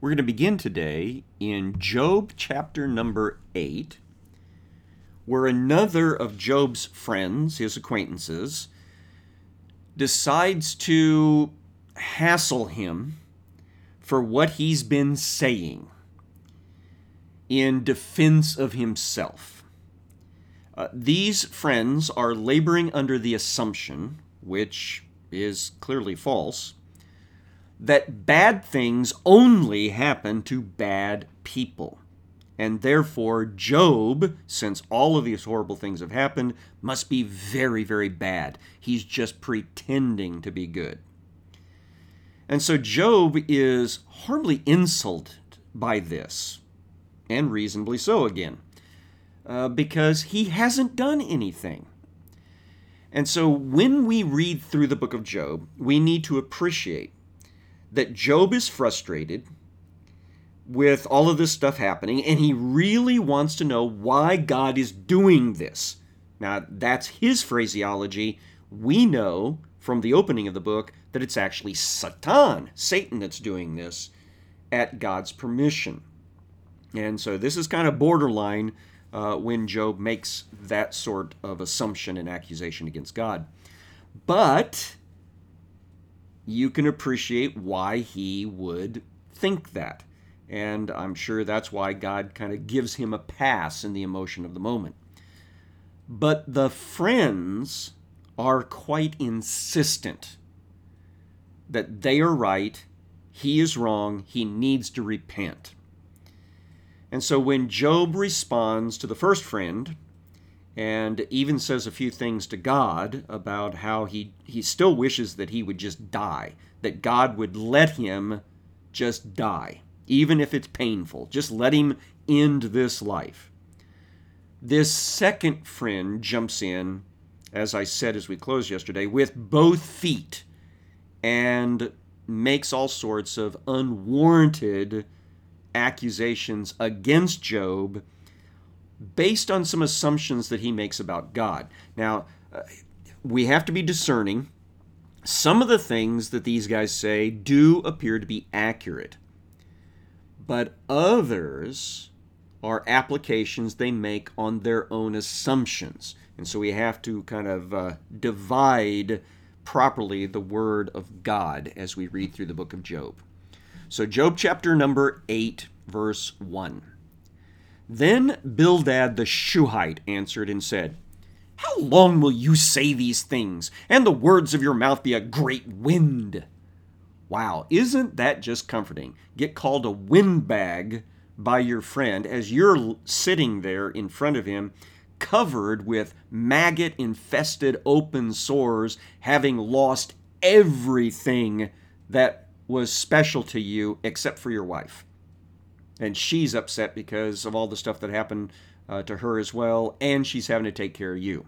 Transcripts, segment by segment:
We're going to begin today in Job chapter number 8, where another of Job's friends, his acquaintances, decides to hassle him for what he's been saying in defense of himself. These friends are laboring under the assumption, which is clearly false, that bad things only happen to bad people. And therefore, Job, since all of these horrible things have happened, must be very, very bad. He's just pretending to be good. And so Job is horribly insulted by this, and reasonably so again, because he hasn't done anything. And so when we read through the book of Job, we need to appreciate that Job is frustrated with all of this stuff happening, and he really wants to know why God is doing this. Now, that's his phraseology. We know from the opening of the book that it's actually Satan that's doing this at God's permission. And so this is kind of borderline when Job makes that sort of assumption and accusation against God. But you can appreciate why he would think that. And I'm sure that's why God kind of gives him a pass in the emotion of the moment. But the friends are quite insistent that they are right, he is wrong, he needs to repent. And so when Job responds to the first friend, and even says a few things to God about how he still wishes that he would just die, that God would let him just die, even if it's painful. Just let him end this life. This second friend jumps in, as I said as we closed yesterday, with both feet and makes all sorts of unwarranted accusations against Job based on some assumptions that he makes about God. Now, we have to be discerning. Some of the things that these guys say do appear to be accurate, but others are applications they make on their own assumptions. And so we have to kind of divide properly the Word of God as we read through the book of Job. So Job chapter number 8, verse 1. Then Bildad the Shuhite answered and said, "How long will you say these things, and the words of your mouth be a great wind?" Wow, isn't that just comforting? Get called a windbag by your friend as you're sitting there in front of him, covered with maggot-infested open sores, having lost everything that was special to you except for your wife. And she's upset because of all the stuff that happened to her as well, and she's having to take care of you.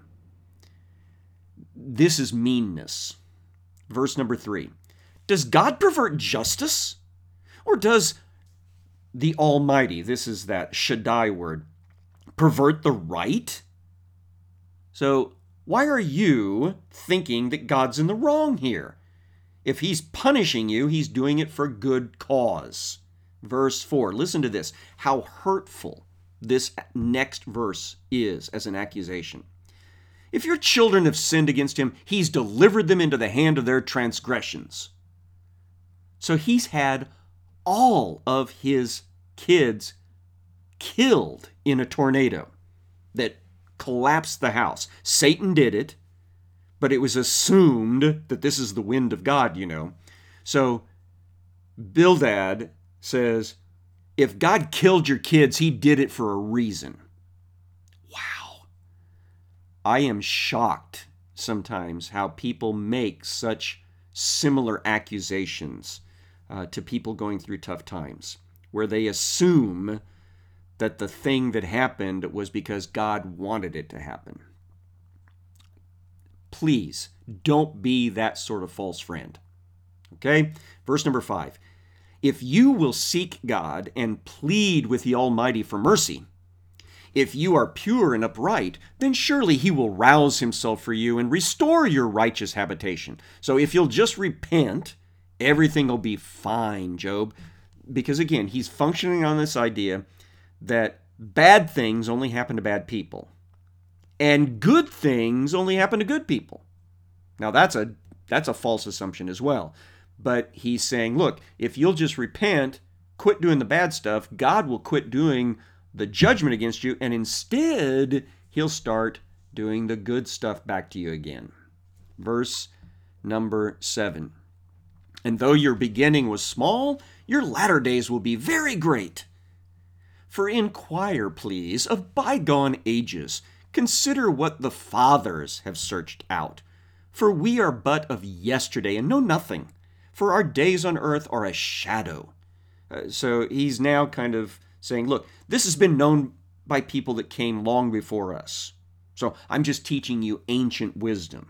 This is meanness. Verse number 3. Does God pervert justice? Or does the Almighty, this is that Shaddai word, pervert the right? So why are you thinking that God's in the wrong here? If he's punishing you, he's doing it for good cause. Verse 4, listen to this, how hurtful this next verse is as an accusation. If your children have sinned against him, he's delivered them into the hand of their transgressions. So he's had all of his kids killed in a tornado that collapsed the house. Satan did it, but it was assumed that this is the wind of God, you know. So Bildad says, if God killed your kids, he did it for a reason. Wow. I am shocked sometimes how people make such similar accusations to people going through tough times, where they assume that the thing that happened was because God wanted it to happen. Please don't be that sort of false friend. Okay? Verse number 5. If you will seek God and plead with the Almighty for mercy, if you are pure and upright, then surely he will rouse himself for you and restore your righteous habitation. So if you'll just repent, everything will be fine, Job. because again, he's functioning on this idea that bad things only happen to bad people, and good things only happen to good people. Now that's a false assumption as well. But he's saying, look, if you'll just repent, quit doing the bad stuff, God will quit doing the judgment against you, and instead he'll start doing the good stuff back to you again. Verse number 7. And though your beginning was small, your latter days will be very great. For inquire, please, of bygone ages. Consider what the fathers have searched out. For we are but of yesterday and know nothing. For our days on earth are a shadow. So he's now kind of saying, look, this has been known by people that came long before us. So I'm just teaching you ancient wisdom.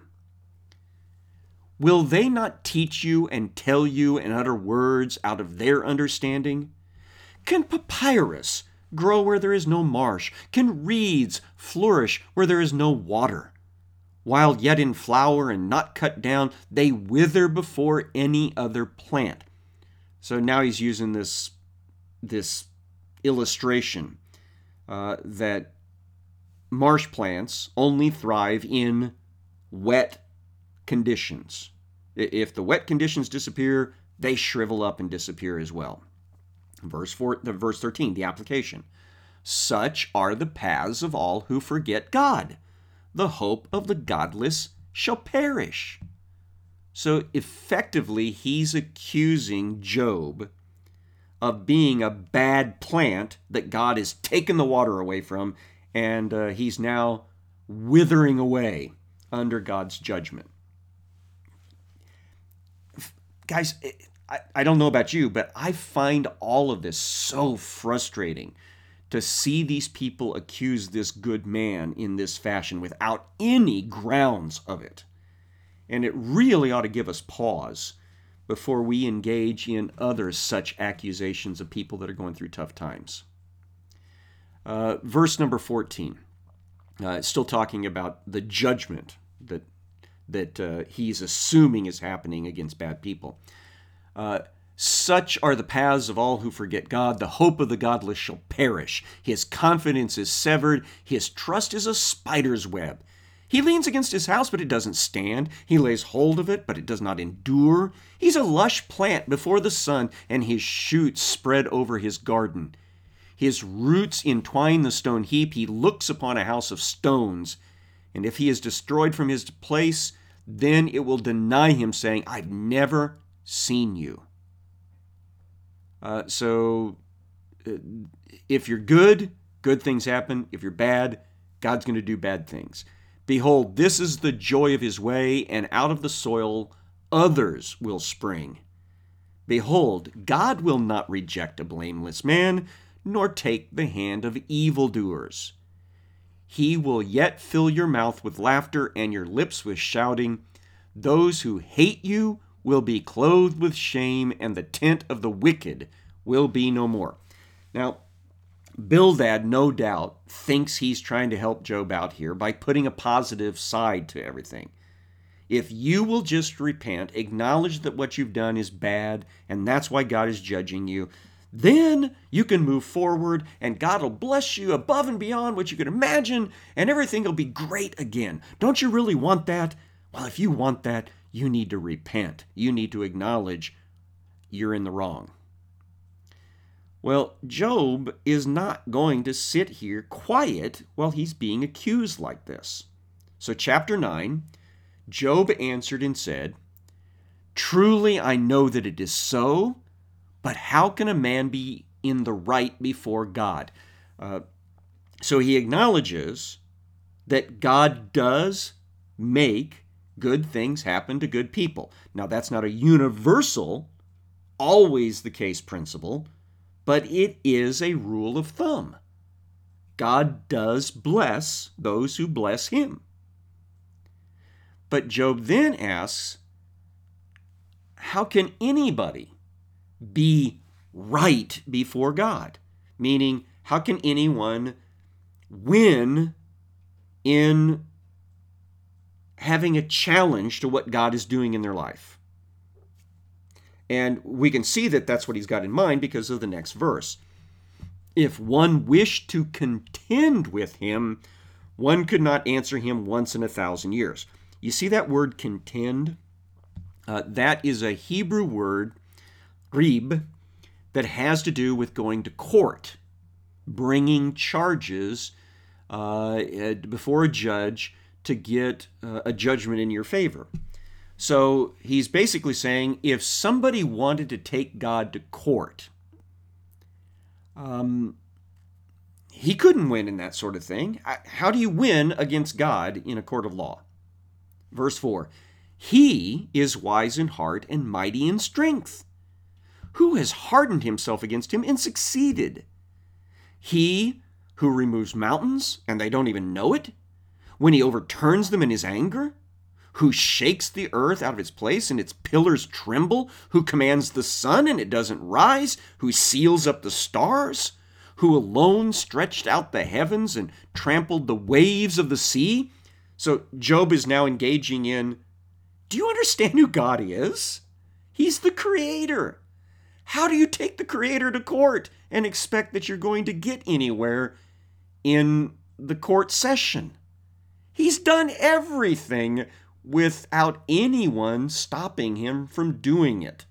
Will they not teach you and tell you and utter words out of their understanding? Can papyrus grow where there is no marsh? Can reeds flourish where there is no water? While yet in flower and not cut down, they wither before any other plant. So now he's using this illustration that marsh plants only thrive in wet conditions. If the wet conditions disappear, they shrivel up and disappear as well. Verse 13, the application. Such are the paths of all who forget God. The hope of the godless shall perish. So effectively, he's accusing Job of being a bad plant that God has taken the water away from, and he's now withering away under God's judgment. Guys, I don't know about you, but I find all of this so frustrating to see these people accuse this good man in this fashion without any grounds of it. And it really ought to give us pause before we engage in other such accusations of people that are going through tough times. Verse number 14, still talking about the judgment that he's assuming is happening against bad people. Such are the paths of all who forget God. The hope of the godless shall perish. His confidence is severed. His trust is a spider's web. He leans against his house, but it doesn't stand. He lays hold of it, but it does not endure. He's a lush plant before the sun, and his shoots spread over his garden. His roots entwine the stone heap. He looks upon a house of stones. And if he is destroyed from his place, then it will deny him, saying, I've never seen you. So if you're good, good things happen. If you're bad, God's going to do bad things. Behold, this is the joy of his way, and out of the soil others will spring. Behold, God will not reject a blameless man, nor take the hand of evildoers. He will yet fill your mouth with laughter and your lips with shouting. Those who hate you will be clothed with shame, and the tent of the wicked will be no more. Now, Bildad, no doubt, thinks he's trying to help Job out here by putting a positive side to everything. If you will just repent, acknowledge that what you've done is bad, and that's why God is judging you, then you can move forward, and God will bless you above and beyond what you could imagine, and everything will be great again. Don't you really want that? Well, if you want that, you need to repent. You need to acknowledge you're in the wrong. Well, Job is not going to sit here quiet while he's being accused like this. So chapter 9, Job answered and said, Truly I know that it is so, but how can a man be in the right before God? So he acknowledges that God does make good things happen to good people. Now, that's not a universal, always the case principle, but it is a rule of thumb. God does bless those who bless him. But Job then asks, how can anybody be right before God? Meaning, how can anyone win in having a challenge to what God is doing in their life? And we can see that that's what he's got in mind because of the next verse. If one wished to contend with him, one could not answer him once in 1,000 years. You see that word contend? That is a Hebrew word, rib, that has to do with going to court, bringing charges before a judge to get a judgment in your favor. So he's basically saying if somebody wanted to take God to court, he couldn't win in that sort of thing. How do you win against God in a court of law? Verse 4, he is wise in heart and mighty in strength. Who has hardened himself against him and succeeded? He who removes mountains, and they don't even know it, when he overturns them in his anger, who shakes the earth out of its place and its pillars tremble, who commands the sun and it doesn't rise, who seals up the stars, who alone stretched out the heavens and trampled the waves of the sea. So Job is now engaging in, do you understand who God is? He's the creator. How do you take the creator to court and expect that you're going to get anywhere in the court session? He's done everything without anyone stopping him from doing it.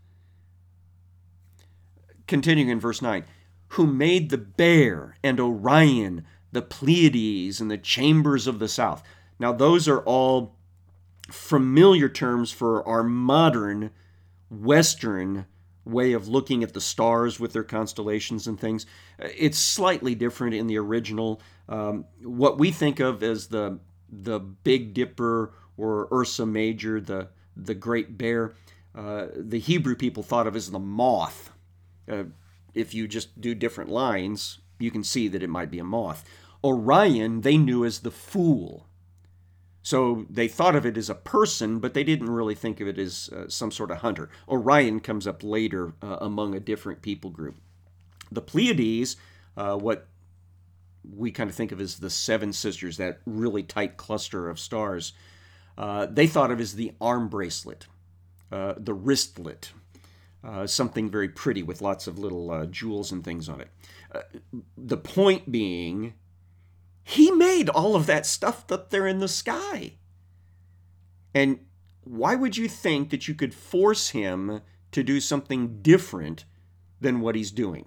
Continuing in verse 9, who made the bear and Orion, the Pleiades and the chambers of the south. Now those are all familiar terms for our modern Western way of looking at the stars with their constellations and things. It's slightly different in the original. What we think of as the Big Dipper or Ursa Major, the Great Bear, the Hebrew people thought of as the moth. If you just do different lines, you can see that it might be a moth. Orion, they knew as the fool. So they thought of it as a person, but they didn't really think of it as some sort of hunter. Orion comes up later among a different people group. The Pleiades, what we kind of think of as the Seven Sisters, that really tight cluster of stars, they thought of as the arm bracelet, the wristlet, something very pretty with lots of little jewels and things on it. The point being, he made all of that stuff up there in the sky. And why would you think that you could force him to do something different than what he's doing?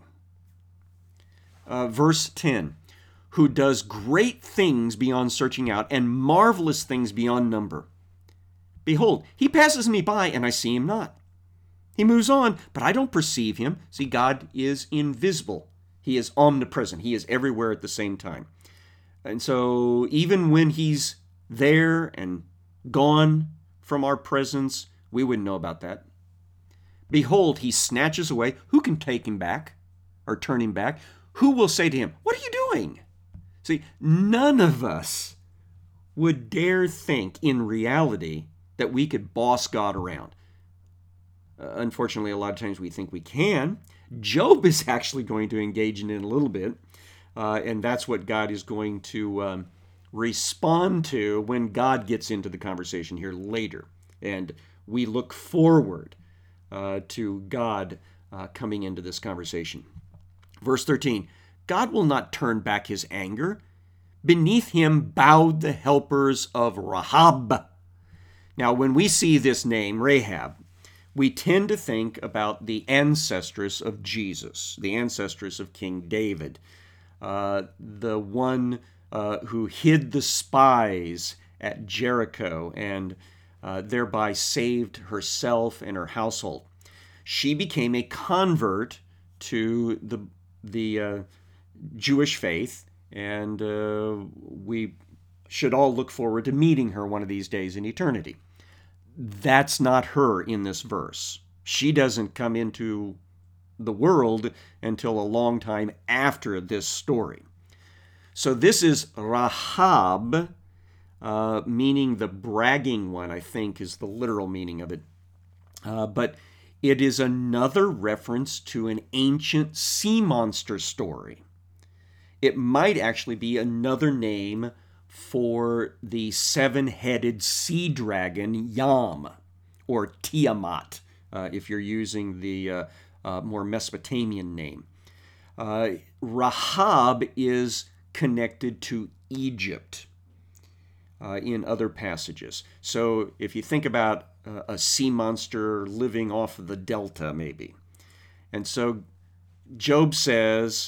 Verse 10, who does great things beyond searching out and marvelous things beyond number. Behold, he passes me by and I see him not. He moves on, but I don't perceive him. See, God is invisible. He is omnipresent. He is everywhere at the same time. And so even when he's there and gone from our presence, we wouldn't know about that. Behold, he snatches away. Who can take him back or turn him back? Who will say to him, what are you doing? See, none of us would dare think in reality that we could boss God around. Unfortunately, a lot of times we think we can. Job is actually going to engage in it a little bit. And that's what God is going to respond to when God gets into the conversation here later. And we look forward to God coming into this conversation. Verse 13, God will not turn back his anger. Beneath him bowed the helpers of Rahab. Now, when we see this name, Rahab, we tend to think about the ancestress of Jesus, the ancestress of King David. The one who hid the spies at Jericho and thereby saved herself and her household. She became a convert to the Jewish faith, and we should all look forward to meeting her one of these days in eternity. That's not her in this verse. She doesn't come into the world until a long time after this story. So this is Rahab, meaning the bragging one, I think is the literal meaning of it. But it is another reference to an ancient sea monster story. It might actually be another name for the seven-headed sea dragon Yam, or Tiamat, if you're using the more Mesopotamian name. Rahab is connected to Egypt in other passages. So if you think about a sea monster living off of the delta, maybe. And so Job says,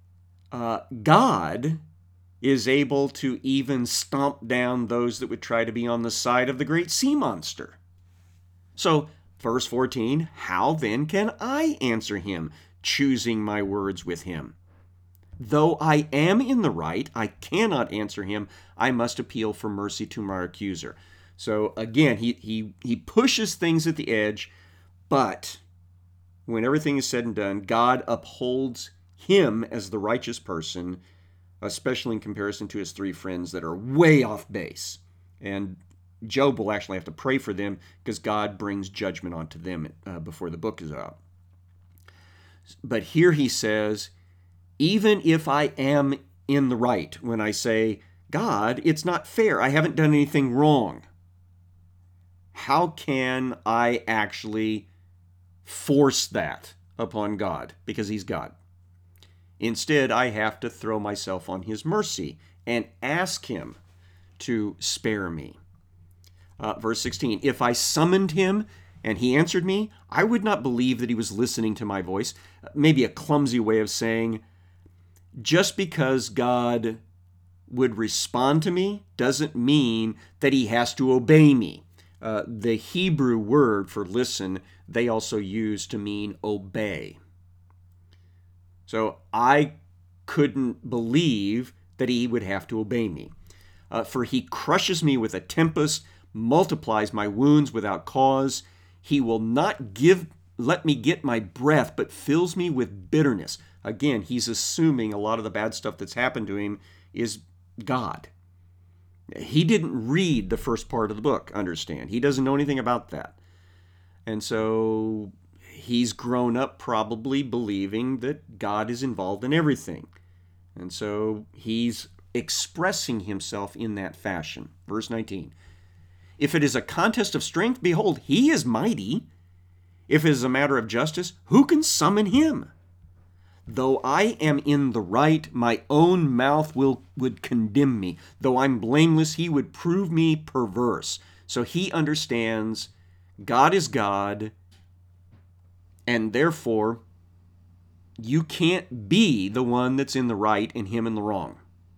God is able to even stomp down those that would try to be on the side of the great sea monster. So, verse 14, how then can I answer him, choosing my words with him? Though I am in the right, I cannot answer him. I must appeal for mercy to my accuser. So again, he pushes things at the edge, but when everything is said and done, God upholds him as the righteous person, especially in comparison to his three friends that are way off base. And Job will actually have to pray for them because God brings judgment onto them before the book is out. But here he says, even if I am in the right, when I say, God, it's not fair, I haven't done anything wrong, how can I actually force that upon God? Because he's God. Instead, I have to throw myself on his mercy and ask him to spare me. Verse 16, if I summoned him and he answered me, I would not believe that he was listening to my voice. Maybe a clumsy way of saying, just because God would respond to me doesn't mean that he has to obey me. The Hebrew word for listen, they also use to mean obey. So I couldn't believe that he would have to obey me. For he crushes me with a tempest, multiplies my wounds without cause. He will not let me get my breath, but fills me with bitterness. Again, he's assuming a lot of the bad stuff that's happened to him is God. He didn't read the first part of the book, understand. He doesn't know anything about that. And so he's grown up probably believing that God is involved in everything. And so he's expressing himself in that fashion. Verse 19. If it is a contest of strength, behold, he is mighty. If it is a matter of justice, who can summon him? Though I am in the right, my own mouth would condemn me. Though I'm blameless, he would prove me perverse. So he understands God is God, and therefore you can't be the one that's in the right and him in the wrong.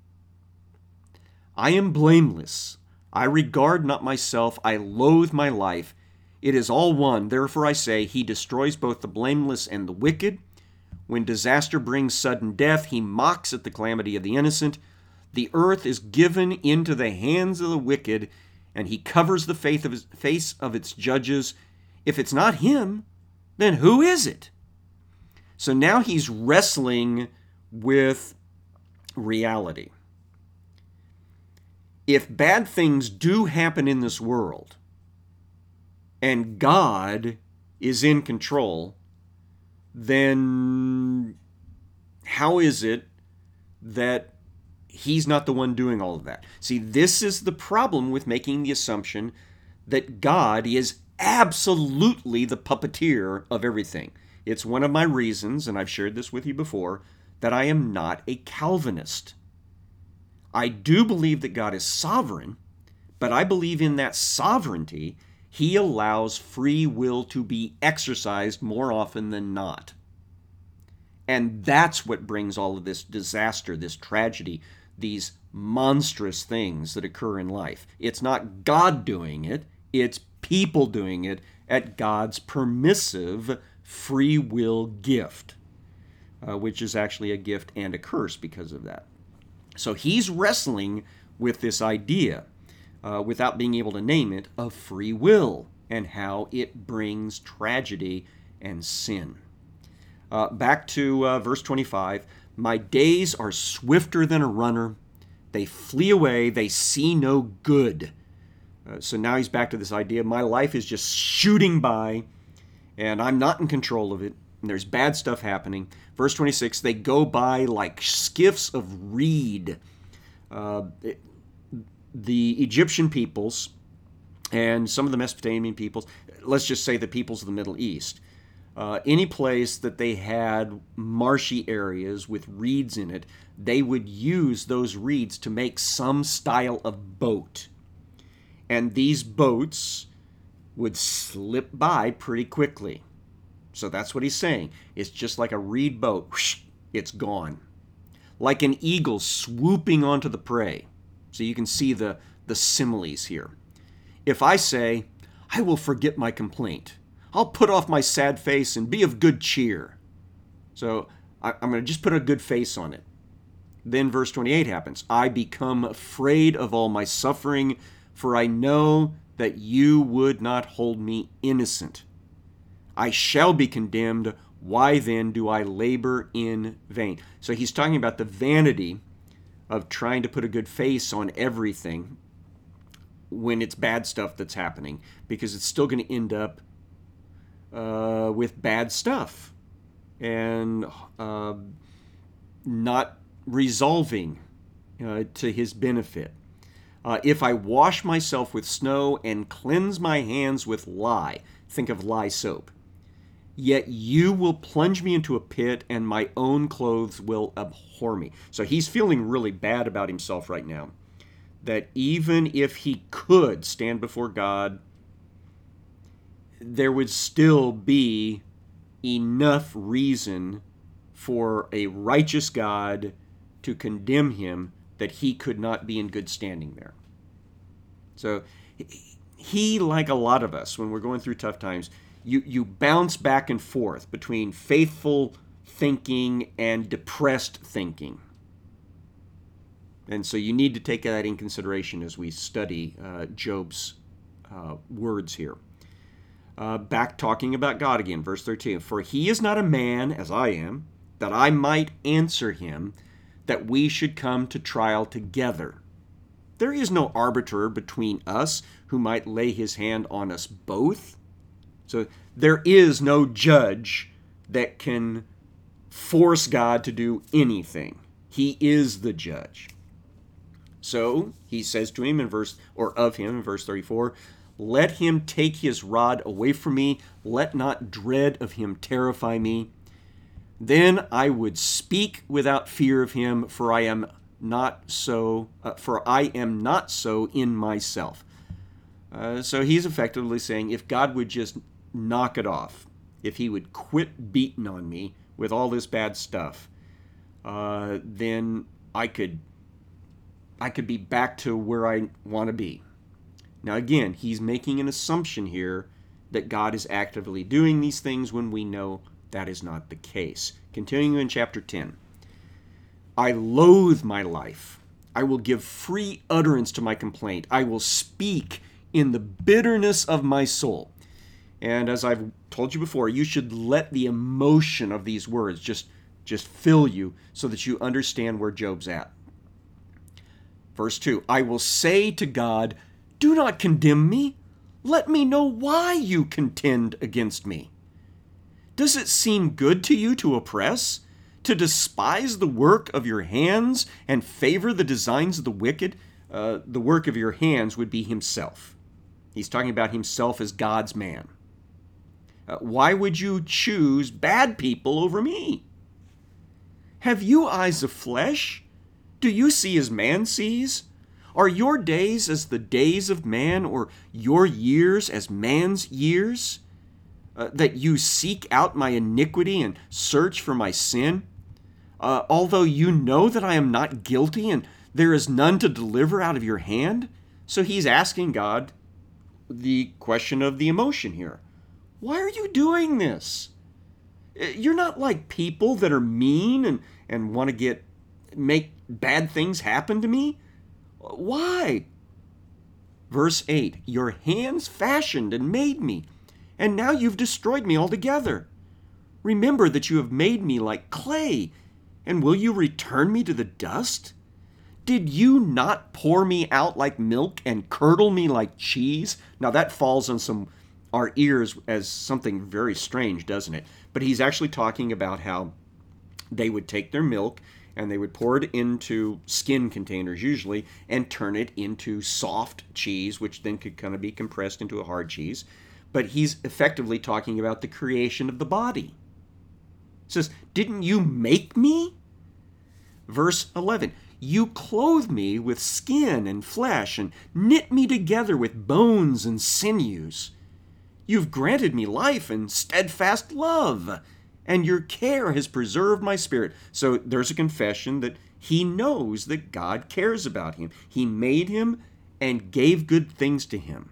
I am blameless. I regard not myself. I loathe my life. It is all one. Therefore I say, he destroys both the blameless and the wicked. When disaster brings sudden death, he mocks at the calamity of the innocent. The earth is given into the hands of the wicked, and he covers the face of its judges. If it's not him, then who is it? So now he's wrestling with reality. If bad things do happen in this world, and God is in control, then how is it that he's not the one doing all of that? See, this is the problem with making the assumption that God is absolutely the puppeteer of everything. It's one of my reasons, and I've shared this with you before, that I am not a Calvinist. I do believe that God is sovereign, but I believe in that sovereignty, he allows free will to be exercised more often than not. And that's what brings all of this disaster, this tragedy, these monstrous things that occur in life. It's not God doing it, it's people doing it at God's permissive free will gift, which is actually a gift and a curse because of that. So he's wrestling with this idea, without being able to name it, of free will and how it brings tragedy and sin. Back to verse 25. My days are swifter than a runner. They flee away. They see no good. So now he's back to this idea. My life is just shooting by, and I'm not in control of it. And there's bad stuff happening. Verse 26, they go by like skiffs of reed. The Egyptian peoples and some of the Mesopotamian peoples, let's just say the peoples of the Middle East, any place that they had marshy areas with reeds in it, they would use those reeds to make some style of boat. And these boats would slip by pretty quickly. So that's what he's saying. It's just like a reed boat. Whoosh, it's gone. Like an eagle swooping onto the prey. So you can see the similes here. If I say, I will forget my complaint, I'll put off my sad face and be of good cheer. So I'm going to just put a good face on it. Then verse 28 happens. I become afraid of all my suffering, for I know that you would not hold me innocent. I shall be condemned. Why then do I labor in vain? So he's talking about the vanity of trying to put a good face on everything when it's bad stuff that's happening, because it's still going to end up with bad stuff and not resolving to his benefit. If I wash myself with snow and cleanse my hands with lye, think of lye soap, yet you will plunge me into a pit and my own clothes will abhor me. So he's feeling really bad about himself right now, that even if he could stand before God, there would still be enough reason for a righteous God to condemn him that he could not be in good standing there. So he, like a lot of us, when we're going through tough times, you bounce back and forth between faithful thinking and depressed thinking. And so you need to take that in consideration as we study Job's words here. Back talking about God again, verse 13. For he is not a man, as I am, that I might answer him, that we should come to trial together. There is no arbiter between us who might lay his hand on us both. So there is no judge that can force God to do anything. He is the judge. So he says to him in verse 34, let him take his rod away from me. Let not dread of him terrify me. Then I would speak without fear of him, for I am not so in myself. So he's effectively saying, if God would just knock it off, if he would quit beating on me with all this bad stuff, then I could be back to where I want to be. Now again, he's making an assumption here that God is actively doing these things when we know that is not the case. Continuing in chapter 10. I loathe my life. I will give free utterance to my complaint. I will speak in the bitterness of my soul. And as I've told you before, you should let the emotion of these words just fill you so that you understand where Job's at. Verse 2, I will say to God, do not condemn me. Let me know why you contend against me. Does it seem good to you to oppress, to despise the work of your hands and favor the designs of the wicked? The work of your hands would be himself. He's talking about himself as God's man. Why would you choose bad people over me? Have you eyes of flesh? Do you see as man sees? Are your days as the days of man, or your years as man's years? That you seek out my iniquity and search for my sin? Although you know that I am not guilty and there is none to deliver out of your hand? So he's asking God the question of the emotion here. Why are you doing this? You're not like people that are mean and want to make bad things happen to me. Why? Verse 8, your hands fashioned and made me, and now you've destroyed me altogether. Remember that you have made me like clay, and will you return me to the dust? Did you not pour me out like milk and curdle me like cheese? Now that falls on our ears as something very strange, doesn't it? But he's actually talking about how they would take their milk And they would pour it into skin containers usually and turn it into soft cheese, which then could kind of be compressed into a hard cheese. But he's effectively talking about the creation of the body. He says, "Didn't you make me?" Verse 11, "You clothe me with skin and flesh and knit me together with bones and sinews. You've granted me life and steadfast love, and your care has preserved my spirit." So there's a confession that he knows that God cares about him. He made him and gave good things to him.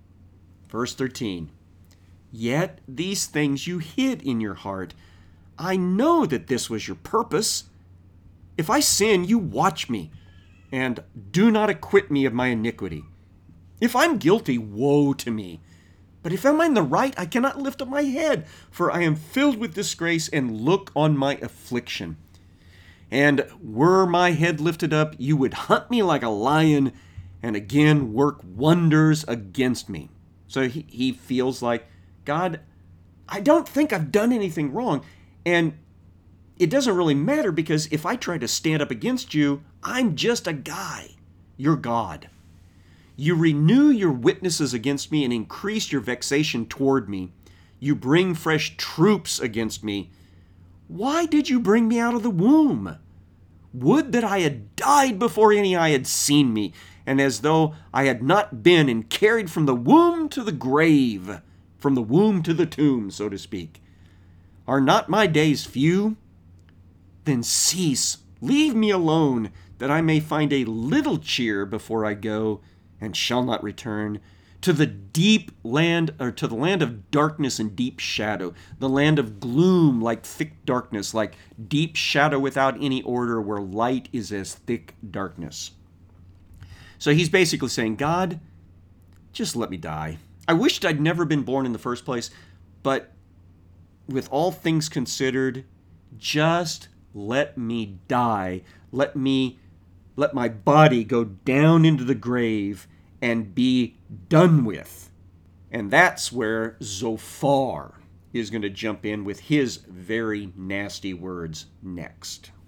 Verse 13, "Yet these things you hid in your heart. I know that this was your purpose. If I sin, you watch me, and do not acquit me of my iniquity. If I'm guilty, woe to me. But if I'm in the right, I cannot lift up my head, for I am filled with disgrace and look on my affliction. And were my head lifted up, you would hunt me like a lion, and again work wonders against me." So he feels like, God, I don't think I've done anything wrong, and it doesn't really matter because if I try to stand up against you, I'm just a guy. You're God. You renew your witnesses against me and increase your vexation toward me. You bring fresh troops against me. Why did you bring me out of the womb? Would that I had died before any eye had seen me, and as though I had not been and carried from the womb to the grave, from the womb to the tomb, so to speak. Are not my days few? Then cease, leave me alone, that I may find a little cheer before I go, and shall not return to the deep land, or to the land of darkness and deep shadow, the land of gloom like thick darkness, like deep shadow without any order, where light is as thick darkness. So he's basically saying, God, just let me die. I wished I'd never been born in the first place, but with all things considered, just let me die. Let my body go down into the grave and be done with. And that's where Zophar is going to jump in with his very nasty words next.